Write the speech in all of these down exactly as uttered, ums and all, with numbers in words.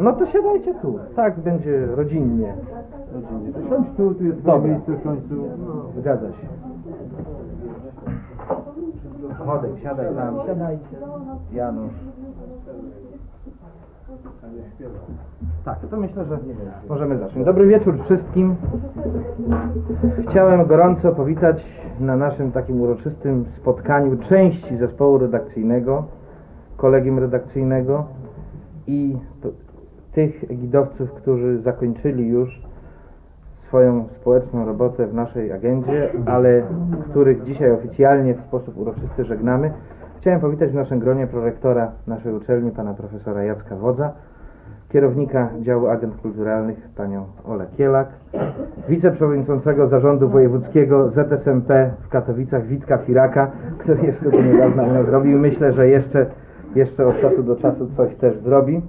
No to siadajcie tu, tak będzie rodzinnie. Rodzinnie. To siądź tu, tu jest Dobra. miejsce w końcu. No, zgadza się. Chodź, siadaj tam. Siadajcie. Janusz. Tak, to myślę, że możemy zacząć. Dobry wieczór wszystkim. Chciałem gorąco powitać na naszym takim uroczystym spotkaniu części zespołu redakcyjnego, kolegium redakcyjnego i tych egidowców, którzy zakończyli już swoją społeczną robotę w naszej agendzie, ale których dzisiaj oficjalnie w sposób uroczysty żegnamy. Chciałem powitać w naszym gronie prorektora naszej uczelni, pana profesora Jacka Wodza, kierownika działu agent kulturalnych, panią Olę Kielak, wiceprzewodniczącego zarządu wojewódzkiego Z S M P w Katowicach Witka Firaka, który jeszcze do niedawna nie zrobił. Myślę, że jeszcze, jeszcze od czasu do czasu coś też zrobi.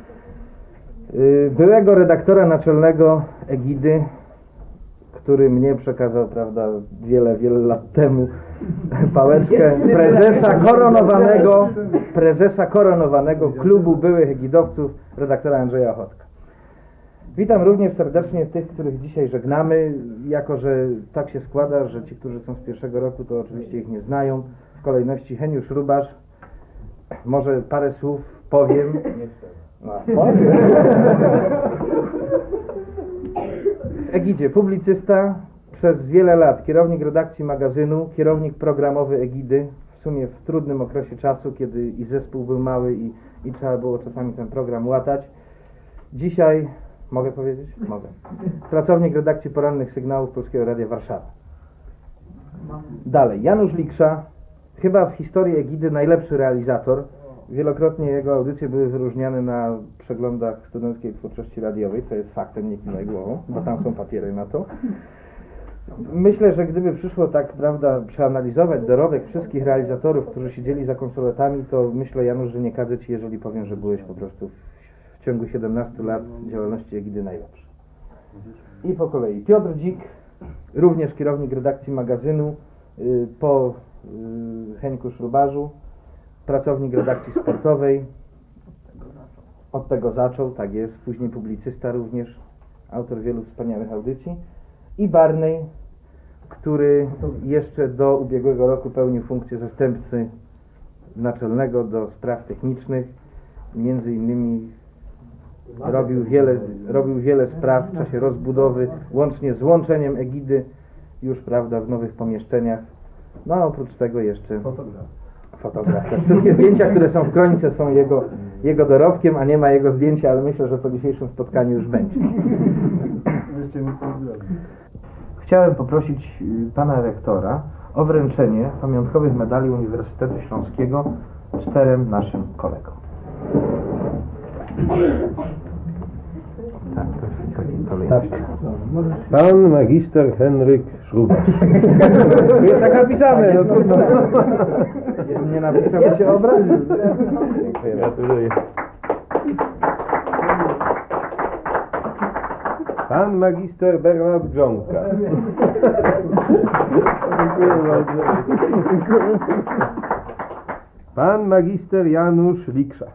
Byłego redaktora naczelnego Egidy, który mnie przekazał, prawda, wiele, wiele lat temu pałeczkę prezesa koronowanego, prezesa koronowanego klubu byłych egidowców, redaktora Andrzeja Ochotka. Witam również serdecznie tych, których dzisiaj żegnamy, jako że tak się składa, że ci, którzy są z pierwszego roku, to oczywiście ich nie znają. W kolejności Heniusz Rubasz, może parę słów powiem. No, powiem. W Egidzie publicysta, przez wiele lat kierownik redakcji magazynu, kierownik programowy Egidy, w sumie w trudnym okresie czasu, kiedy i zespół był mały i, i trzeba było czasami ten program łatać. Dzisiaj, mogę powiedzieć? Mogę. Pracownik redakcji porannych sygnałów Polskiego Radia Warszawa. Dalej, Janusz Liksza, chyba w historii Egidy najlepszy realizator. Wielokrotnie jego audycje były wyróżniane na przeglądach studenckiej twórczości radiowej, co jest faktem, nie kiwaj głową, bo tam są papiery na to. Myślę, że gdyby przyszło tak, prawda, przeanalizować dorobek wszystkich realizatorów, którzy siedzieli za konsoletami, to myślę, Janusz, że nie kadzę ci, jeżeli powiem, że byłeś po prostu w, w ciągu siedemnastu lat działalności Egidy najlepszy. I po kolei Piotr Dzik, również kierownik redakcji magazynu, yy, po yy, Henku Szrubarzu, pracownik redakcji sportowej, od tego zaczął, tak jest, później publicysta również, autor wielu wspaniałych audycji, i Barney, który jeszcze do ubiegłego roku pełnił funkcję zastępcy naczelnego do spraw technicznych, między innymi robił wiele, robił wiele spraw w czasie rozbudowy, łącznie z łączeniem Egidy już, prawda, w nowych pomieszczeniach, no a oprócz tego jeszcze fotograf. Te wszystkie zdjęcia, które są w kronice, są jego, jego dorobkiem, a nie ma jego zdjęcia, ale myślę, że po dzisiejszym spotkaniu już będzie. Chciałem poprosić pana rektora o wręczenie pamiątkowych medali Uniwersytetu Śląskiego czterem naszym kolegom. Tak, to jest taki kolejny. Pan magister Henryk Szrubasz. Jest tak napisane. No, trudno. Nie napisał, że się obraził. Gratuluję. Pan magister Bernard Grządka. Pan magister Janusz Liksza.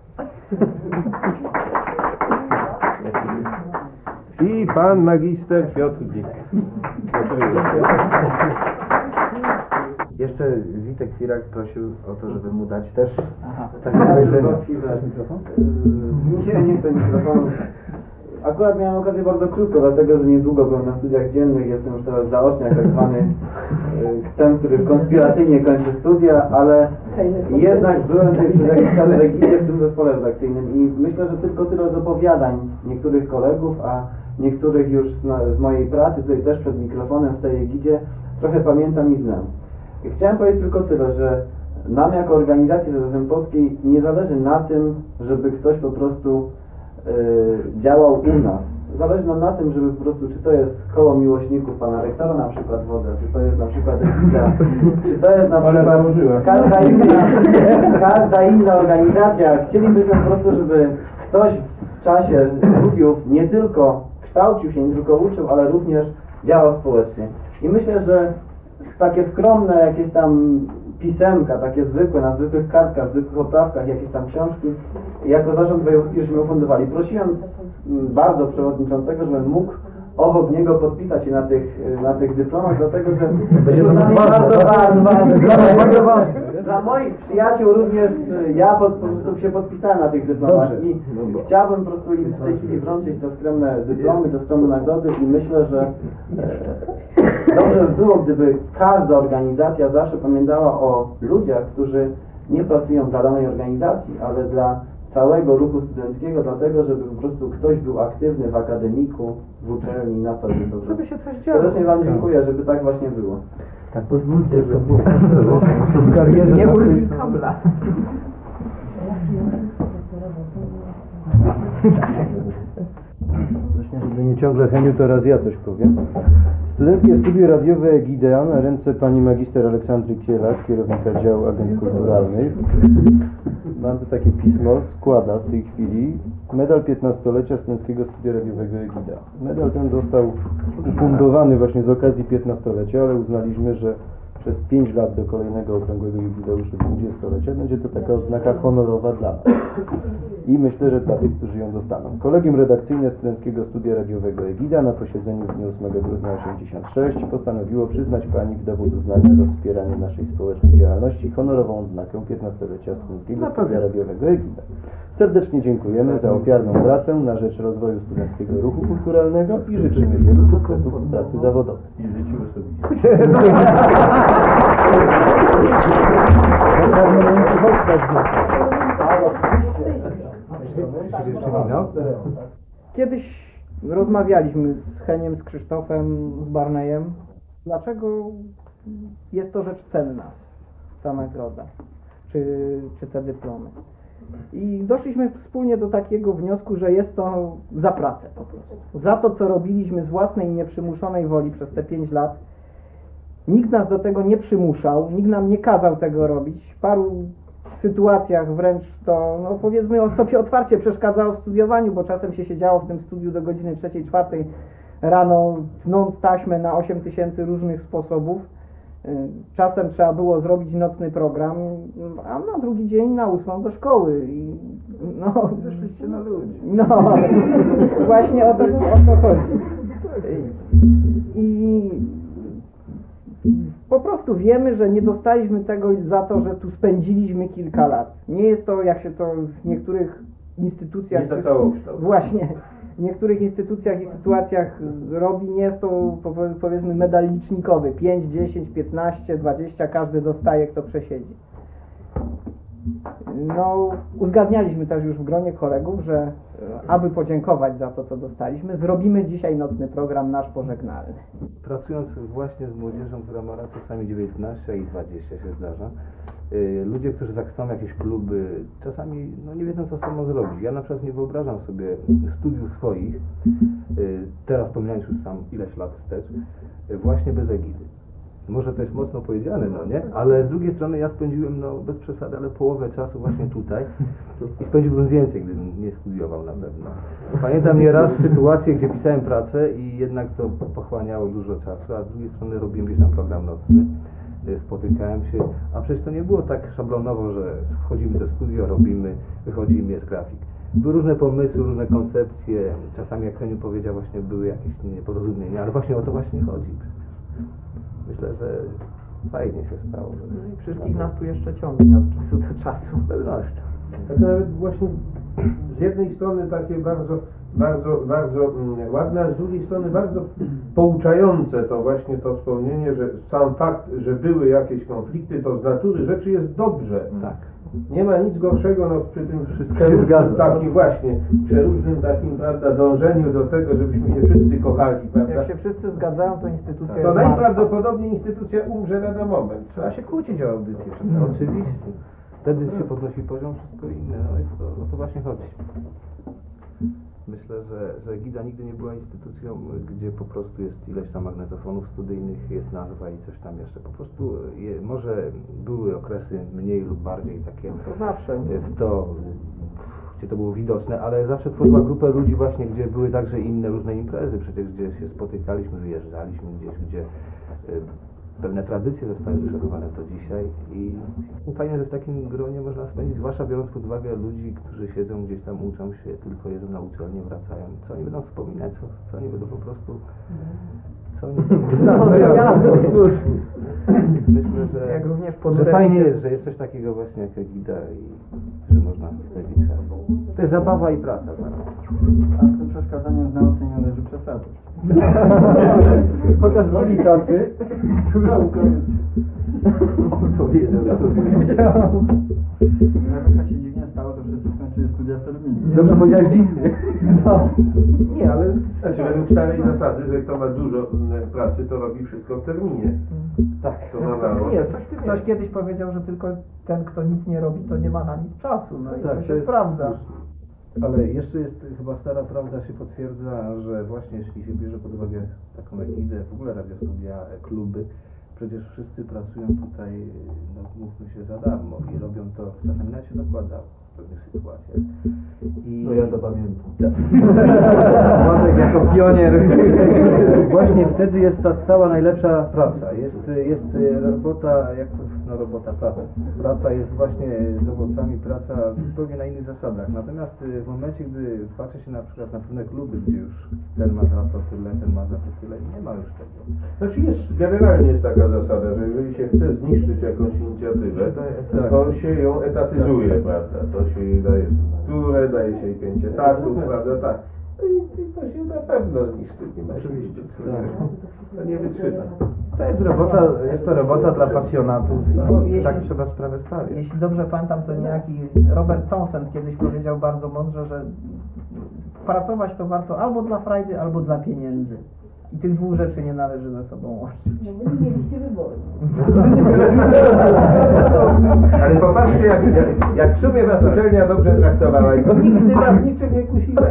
I pan magister Piotr Dzik. Jeszcze Witek Firak prosił o to, żeby mu dać też. Aha. Tak, że... Nie, nie chcę mikrofonu. Akurat miałem okazję bardzo krótko, dlatego że niedługo byłem na studiach dziennych, jestem już teraz zaocznie jak tak zwany y, ten, który konspiracyjnie kończy studia, ale jednak byłem tutaj przez jakiś czas w Egidzie w tym zespole redakcyjnym i myślę, że tylko tyle z opowiadań niektórych kolegów, a niektórych już z, z mojej pracy, tutaj też przed mikrofonem w tej Egidzie, trochę pamiętam i znam. Chciałem powiedzieć tylko tyle, że nam jako organizacji Z S M Polskiej nie zależy na tym, żeby ktoś po prostu Yy, działał u nas. Zależy nam na tym, żeby po prostu, czy to jest koło miłośników pana rektora, na przykład Wodza, czy to jest na przykład Egida, czy to jest na przykład każda inna, każda inna organizacja. Chcielibyśmy po prostu, żeby ktoś w czasie studiów nie tylko kształcił się, nie tylko uczył, ale również działał społecznie. I myślę, że takie skromne jakieś tam pisemka, takie zwykłe, na zwykłych kartkach, w zwykłych oprawkach, jakieś tam książki. I jako zarząd wojewódzki ufundowali. Prosiłem mm, bardzo przewodniczącego, żebym mógł obok niego podpisać się na tych, na tych dyplomach, dlatego że Będzie to dla mnie ważne, bardzo tak? ważne, Bardzo, bardzo ważne. Dla moich przyjaciół również y, ja pod, po prostu się podpisałem na tych dyplomach Dobrze. i chciałbym po prostu im w tej chwili wręczyć te skromne dyplomy, te skromne nagrody i myślę, że e, dobrze by było, gdyby każda organizacja zawsze pamiętała o ludziach, którzy nie pracują dla danej organizacji, ale dla całego ruchu studenckiego, dlatego żeby po prostu ktoś był aktywny w akademiku, w uczelni, na co dzień. Żeby się coś działo. Serdecznie Wam dziękuję, żeby tak właśnie było. Tak, pozwólcie, żeby było w karierze. Nie urwij kabla. Właśnie, żeby nie ciągle Heniu, to raz ja coś powiem. Studenckie Studio Radiowe Egidea na ręce pani magister Aleksandry Kielak, kierownika działu agent kulturalnych. Mam tu takie pismo, składa w tej chwili medal piętnastolecia Studenckiego Studia Radiowego Egidea. Medal ten został ufundowany właśnie z okazji piętnastolecia, ale uznaliśmy, że przez pięć lat do kolejnego okrągłego jubileuszu dwudziestolecia będzie to taka oznaka honorowa dla nas. I myślę, że dla tych, którzy ją dostaną. Kolegium Redakcyjne Studenckiego Studia Radiowego Egida na posiedzeniu w dniu ósmego grudnia osiemdziesiąt sześć postanowiło przyznać pani w dowód uznania za wspieranie naszej społecznej działalności honorową odznakę piętnastolecia Studenckiego Studia Radiowego Egida. Serdecznie dziękujemy za ofiarną pracę na rzecz rozwoju studenckiego ruchu kulturalnego i życzymy wielu sukcesów w pracy zawodowej. I życiu osobiście. Kiedyś rozmawialiśmy z Heniem, z Krzysztofem, z Barneyem, dlaczego jest to rzecz cenna, ta nagroda, czy, czy te dyplomy. I doszliśmy wspólnie do takiego wniosku, że jest to za pracę po prostu. Za to, co robiliśmy z własnej nieprzymuszonej woli przez te pięć lat. Nikt nas do tego nie przymuszał, nikt nam nie kazał tego robić. W paru sytuacjach wręcz to, no powiedzmy, o sobie otwarcie przeszkadzało w studiowaniu, bo czasem się siedziało w tym studiu do godziny trzeciej, czwartej rano, tnąc taśmę na osiem tysięcy różnych sposobów. Czasem trzeba było zrobić nocny program, a na drugi dzień na ósmą do szkoły. I, no, Wyszliście na ludzi. no, właśnie o to, o to chodzi. I po prostu wiemy, że nie dostaliśmy tego za to, że tu spędziliśmy kilka lat. Nie jest to, jak się to w niektórych instytucjach... Nie za całokształt. Właśnie. W niektórych instytucjach i sytuacjach robi, nie jest to powiedzmy medal licznikowy. pięć, dziesięć, piętnaście, dwadzieścia, każdy dostaje, kto przesiedzi. No, uzgadnialiśmy też już w gronie kolegów, że aby podziękować za to, co dostaliśmy, zrobimy dzisiaj nocny program nasz pożegnalny. Pracując właśnie z młodzieżą, która ma lat czasami dziewiętnaście i dwadzieścia się zdarza, y, ludzie, którzy tak chcą jakieś kluby, czasami no, nie wiedzą, co z sobą zrobić. Ja na przykład nie wyobrażam sobie studiów swoich, y, teraz pomijając już sam ileś lat wstecz, y, właśnie bez egidy. Może to jest mocno powiedziane, no nie? Ale z drugiej strony ja spędziłem, no bez przesady, ale połowę czasu właśnie tutaj i spędziłbym więcej, gdybym nie studiował na pewno. Pamiętam nieraz sytuację, gdzie pisałem pracę i jednak to pochłaniało dużo czasu, a z drugiej strony robiłem gdzieś tam program nocny, spotykałem się, a przecież to nie było tak szablonowo, że wchodzimy do studia, robimy, wychodzimy, jest grafik. Były różne pomysły, różne koncepcje, czasami jak Heniu powiedział, właśnie były jakieś nieporozumienia, ale właśnie o to właśnie chodzi. Myślę, że fajnie się stało. No i wszystkich nas tu jeszcze ciągnie od czasu do czasu. Z pewnością. Tak nawet właśnie z jednej strony takie bardzo, bardzo, bardzo mm, ładne, a z drugiej strony bardzo pouczające to właśnie to wspomnienie, że sam fakt, że były jakieś konflikty, to z natury rzeczy jest dobrze. Tak. Nie ma nic gorszego no, przy tym Wszystko przeróżnym się zgadza. takim właśnie, przeróżnym takim, prawda, dążeniu do tego, żebyśmy się wszyscy kochali, prawda? Jak się wszyscy zgadzają, to instytucja To jest martwa. najprawdopodobniej instytucja umrze lada moment. Trzeba się kłócić o audycję. Oczywiście. Wtedy się podnosi poziom, wszystko inne. No jest to, o to właśnie chodzi. Myślę, że, że Egida nigdy nie była instytucją, gdzie po prostu jest ileś tam magnetofonów studyjnych, jest nazwa i coś tam jeszcze. Po prostu je, może były okresy mniej lub bardziej takie To zawsze. w to, gdzie to było widoczne, ale zawsze tworzyła grupę ludzi właśnie, gdzie były także inne różne imprezy, przecież gdzie się spotykaliśmy, wyjeżdżaliśmy gdzieś, gdzie y, pewne tradycje zostały przechowane do dzisiaj i fajnie, że w takim gronie można spędzić, zwłaszcza biorąc pod uwagę ludzi, którzy siedzą gdzieś tam, uczą się, tylko jedzą na uczelnię, wracają. Co oni będą wspominać, co, co oni będą po prostu... Co oni będą... No, no, ja, no, cóż. Myślę, że, Jak również że ponure fajnie widzę. jest, że jest coś takiego właśnie jak Egida i że można spędzić czas. To jest zabawa i praca. Tak? A z tym przeszkadzaniem w nauce nie należy przesadzać. Chociaż z woli pracy. Powiedział, że to Nawet tak się dziwnie stało, to wszyscy skończyli studia w terminie. Dobrze powiedziałeś dziwnie. No. Nie, ale Znaczy według starej zasady, że kto ma dużo mm, pracy, to robi wszystko w terminie. tak. To ma mało. Nie, coś ty Ktoś kiedyś powiedział, że tylko ten, kto nic nie robi, to nie ma na nic czasu. No i Tak, to to jest jest prawda. Ale jeszcze jest chyba stara prawda się potwierdza, że właśnie jeśli się bierze pod uwagę taką egidę, w ogóle radiostudia, e, kluby, przecież wszyscy pracują tutaj, no mówmy się, za darmo i robią to, czasami nawet się dokładało w pewnych sytuacjach. I... No ja to pamiętam. Władek jako pionier. Właśnie wtedy jest ta cała najlepsza praca. Jest, jest robota, jak to, no robota, praca. Praca jest właśnie z owocami, praca zupełnie na innych zasadach. Natomiast w momencie, gdy patrzy się na przykład na pewne kluby, gdzie już ten ma za to tyle, ten ma za to tyle, nie ma już tego. Znaczy jest, generalnie jest taka zasada, że jeżeli się chce zniszczyć jakąś inicjatywę, to się ją etatyzuje, prawda? To się jej daje strukturę, daje się jej pięć etatów, prawda? Tak. No i, i to się na pewno zniszczy, nie ma oczywiście. To nie wytrzyma. To jest robota, jest to robota dla pasjonatów No, i jeśli- tak trzeba sprawę stawiać. Jeśli dobrze pamiętam, to niejaki Robert Townsend kiedyś powiedział bardzo mądrze, że pracować to warto albo dla frajdy, albo dla pieniędzy. I tych dwóch rzeczy nie należy ze sobą łączyć. No bo nie mieliście wyboru. Ale popatrzcie, jak, jak, jak w sumie was uczelnia dobrze traktowała i nigdy was niczym nie kusiła.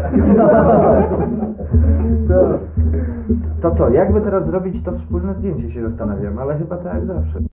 To co, jakby teraz zrobić to wspólne zdjęcie, się zastanawiam, ale chyba tak jak zawsze.